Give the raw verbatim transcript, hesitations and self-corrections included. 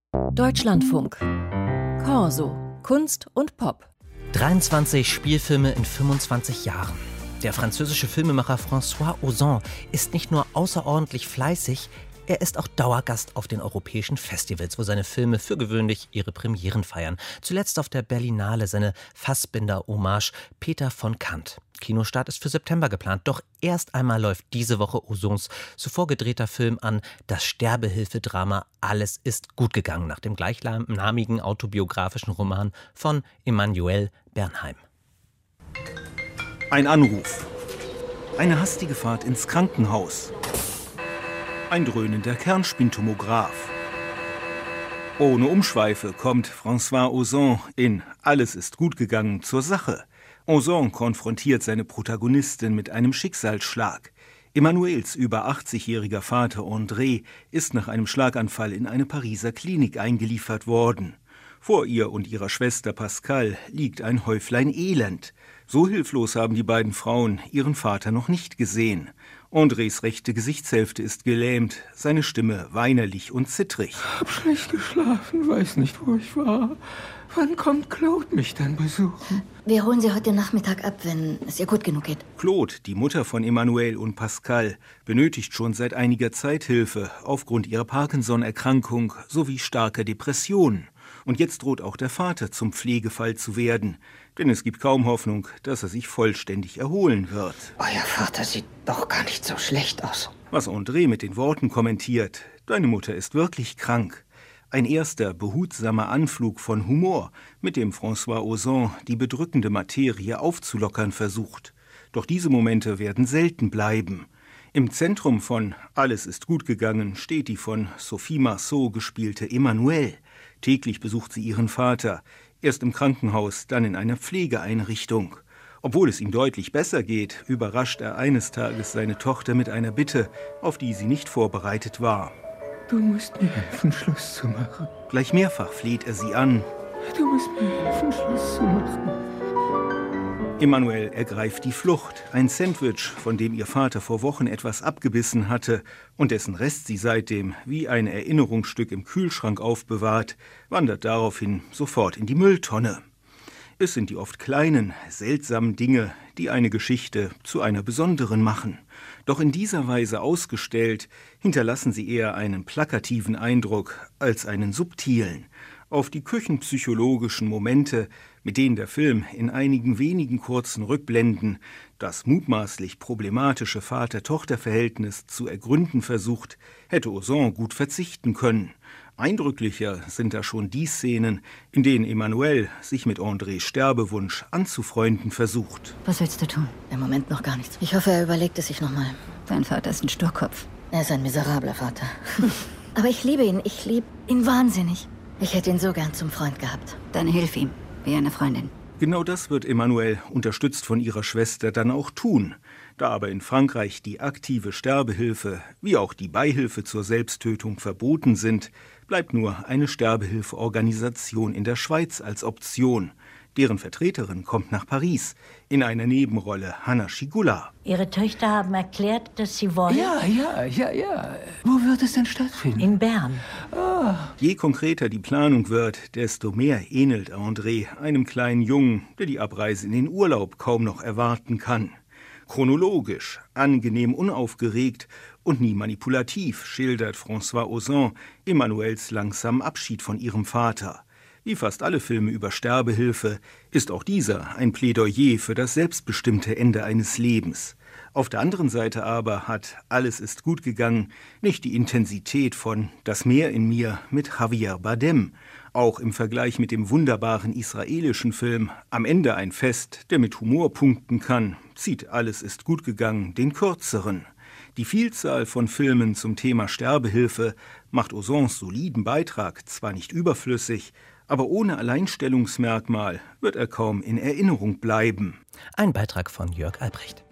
Deutschlandfunk. Corso. Kunst und Pop. dreiundzwanzig Spielfilme in fünfundzwanzig Jahren. Der französische Filmemacher François Ozon ist nicht nur außerordentlich fleißig, er ist auch Dauergast auf den europäischen Festivals, wo seine Filme für gewöhnlich ihre Premieren feiern. Zuletzt auf der Berlinale seine Fassbinder-Hommage Peter von Kant. Kinostart ist für September geplant, doch erst einmal läuft diese Woche Ozons zuvor gedrehter Film an, das Sterbehilfedrama Alles ist gut gegangen, nach dem gleichnamigen autobiografischen Roman von Emmanuel Bernheim. Ein Anruf. Eine hastige Fahrt ins Krankenhaus. Ein dröhnender Kernspintomograph. Ohne Umschweife kommt François Ozon in Alles ist gut gegangen zur Sache. Ozon konfrontiert seine Protagonistin mit einem Schicksalsschlag. Emmanuels über achtzigjähriger Vater André ist nach einem Schlaganfall in eine Pariser Klinik eingeliefert worden. Vor ihr und ihrer Schwester Pascal liegt ein Häuflein Elend. So hilflos haben die beiden Frauen ihren Vater noch nicht gesehen. Andrés rechte Gesichtshälfte ist gelähmt, seine Stimme weinerlich und zittrig. Hab schlecht geschlafen, weiß nicht, wo ich war. Wann kommt Claude mich denn besuchen? Wir holen sie heute Nachmittag ab, wenn es ihr gut genug geht. Claude, die Mutter von Emmanuel und Pascal, benötigt schon seit einiger Zeit Hilfe aufgrund ihrer Parkinson-Erkrankung sowie starker Depressionen. Und jetzt droht auch der Vater zum Pflegefall zu werden. Denn es gibt kaum Hoffnung, dass er sich vollständig erholen wird. Euer Vater sieht doch gar nicht so schlecht aus. Was André mit den Worten kommentiert: Deine Mutter ist wirklich krank. Ein erster, behutsamer Anflug von Humor, mit dem François Ozon die bedrückende Materie aufzulockern versucht. Doch diese Momente werden selten bleiben. Im Zentrum von Alles ist gut gegangen steht die von Sophie Marceau gespielte Emmanuelle. Täglich besucht sie ihren Vater, erst im Krankenhaus, dann in einer Pflegeeinrichtung. Obwohl es ihm deutlich besser geht, überrascht er eines Tages seine Tochter mit einer Bitte, auf die sie nicht vorbereitet war. Du musst mir helfen, Schluss zu machen. Gleich mehrfach fleht er sie an. Du musst mir helfen, Schluss zu machen. Emmanuelle ergreift die Flucht, ein Sandwich, von dem ihr Vater vor Wochen etwas abgebissen hatte und dessen Rest sie seitdem wie ein Erinnerungsstück im Kühlschrank aufbewahrt, wandert daraufhin sofort in die Mülltonne. Es sind die oft kleinen, seltsamen Dinge, die eine Geschichte zu einer besonderen machen. Doch in dieser Weise ausgestellt, hinterlassen sie eher einen plakativen Eindruck als einen subtilen. Auf die küchenpsychologischen Momente, mit denen der Film in einigen wenigen kurzen Rückblenden das mutmaßlich problematische Vater-Tochter-Verhältnis zu ergründen versucht, hätte Ozon gut verzichten können. Eindrücklicher sind da schon die Szenen, in denen Emmanuelle sich mit Andrés Sterbewunsch anzufreunden versucht. Was willst du tun? Im Moment noch gar nichts. Ich hoffe, er überlegt es sich nochmal. Dein Vater ist ein Sturkopf. Er ist ein miserabler Vater. Aber ich liebe ihn. Ich liebe ihn wahnsinnig. Ich hätte ihn so gern zum Freund gehabt. Dann hilf ihm, wie eine Freundin. Genau das wird Emmanuelle, unterstützt von ihrer Schwester, dann auch tun. Da aber in Frankreich die aktive Sterbehilfe wie auch die Beihilfe zur Selbsttötung verboten sind, bleibt nur eine Sterbehilfeorganisation in der Schweiz als Option. Deren Vertreterin kommt nach Paris, in einer Nebenrolle Hanna Schigula. Ihre Töchter haben erklärt, dass sie wollen... Ja, ja, ja, ja. Wo wird es denn stattfinden? In Bern. Ah. Je konkreter die Planung wird, desto mehr ähnelt André einem kleinen Jungen, der die Abreise in den Urlaub kaum noch erwarten kann. Chronologisch, angenehm unaufgeregt und nie manipulativ schildert François Ozon Emmanuels langsamen Abschied von ihrem Vater. Wie fast alle Filme über Sterbehilfe ist auch dieser ein Plädoyer für das selbstbestimmte Ende eines Lebens. Auf der anderen Seite aber hat Alles ist gut gegangen nicht die Intensität von Das Meer in mir mit Javier Bardem. Auch im Vergleich mit dem wunderbaren israelischen Film Am Ende ein Fest, der mit Humor punkten kann, zieht Alles ist gut gegangen den kürzeren. Die Vielzahl von Filmen zum Thema Sterbehilfe macht Ozons soliden Beitrag zwar nicht überflüssig, aber ohne Alleinstellungsmerkmal wird er kaum in Erinnerung bleiben. Ein Beitrag von Jörg Albrecht.